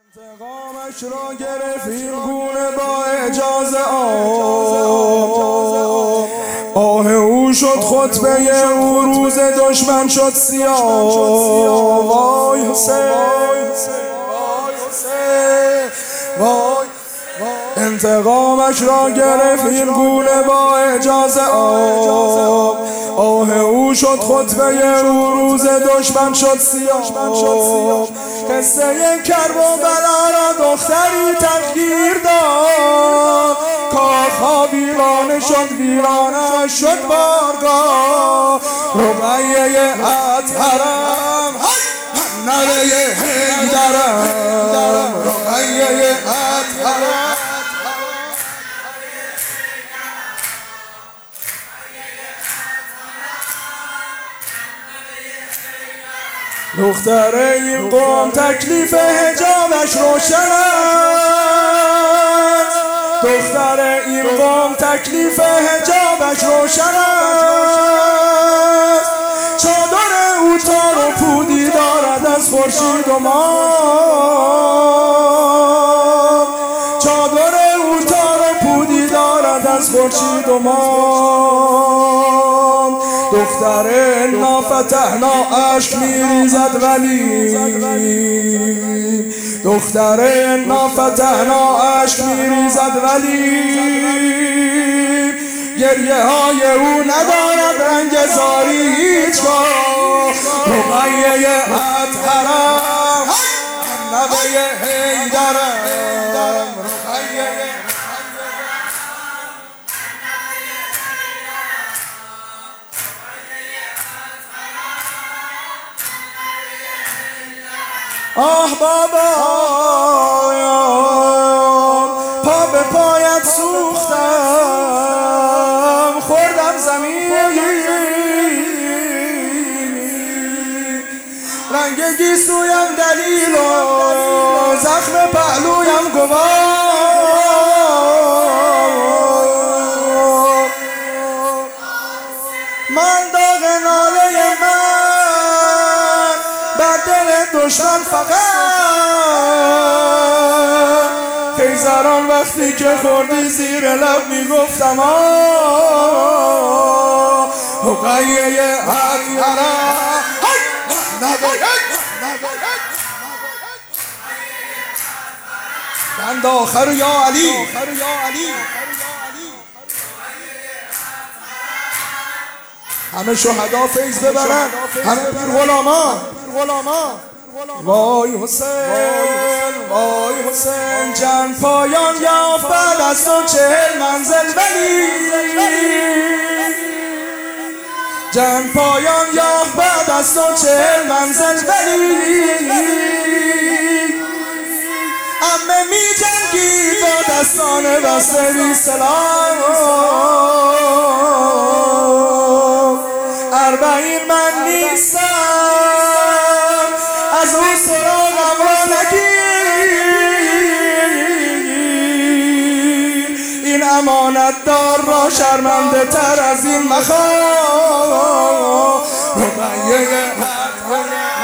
انتقامش را گرفت این گونه با اجازه آه او شد خطبه او روز دشمن شد سیاه وای حسین وای انتقامش را گرفت این گونه با اجازه آه او شد خطبه او روز دشمن شد سیاه قصه کرب و بلا را دختری تغییر داد کاخها ویرانه شد ویرانه شد بارگاه رقیه اطهرم نوه حیدرم رقیه اطهرم دختر این قوم تکلیف حجابش روشن است دختر این قوم تکلیف حجابش روشن است چادر او تار و پودی دارد از خورشید و ماه چادر او تار و پودی دارد از خورشید و ماه دختر نافتحنا اشک میریزد ولی دختر نافتحنا اشک میریزد ولی گریه های او ندارد رنگ زاری هیچگاه رقیه اطهرم نوه حیدرم رقیه آه بابا پا به پایت سوختم خوردم زمین رنگ گیسویم دلیل و زخم پهلویم گواه من داغ ناله من بر دل دشمن فقط خیزران وقتی که خوردی زیر لب میگفتم رقیه اطهرم بند آخر یا علی همه شهدا فیض ببرن همه پیر غلامان وای حسین جنگ پایان یافت بعد از تو 40 منزل ولی جنگ پایان یافت بعد از تو 40 منزل ولی عمه می جنگی با دستان بسته بی سلاح 40 من نیستم از اون سراغم را نگیر این امانت دار را شرمنده تر از این مخواه رقیه